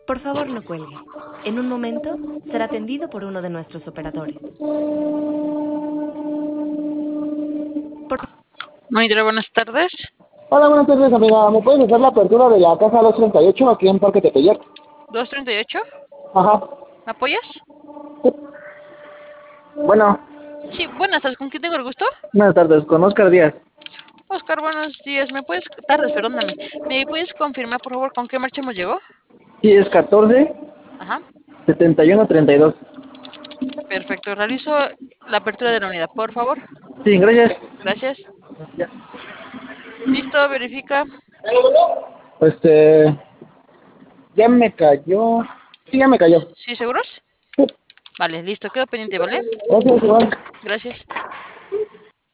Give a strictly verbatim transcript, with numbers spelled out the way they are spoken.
Por favor, no cuelgue. En un momento será atendido por uno de nuestros operadores. Por... Monitor, buenas tardes. Hola, buenas tardes, amiga. ¿Me puedes hacer la apertura de la casa doscientos treinta y ocho aquí en Parque Tepeyac? ¿doscientos treinta y ocho? Ajá. ¿Me apoyas? Bueno, Sí, buenas tardes. ¿Con quién tengo el gusto? buenas tardes, con Oscar Díaz. Oscar, buenos días. ¿Me puedes... Tardes, perdóname. ¿Me puedes confirmar, por favor, con qué marcha hemos llegado? Sí, es catorce, Ajá. setenta y uno, treinta y dos. Perfecto. Realizo la apertura de la unidad, por favor. Sí, gracias. Gracias. Ya. Listo, verifica. Este, ya me cayó. Sí, ya me cayó. ¿Sí, seguros? Sí. Vale, listo. Quedo pendiente, ¿vale? Gracias, Iván. Gracias.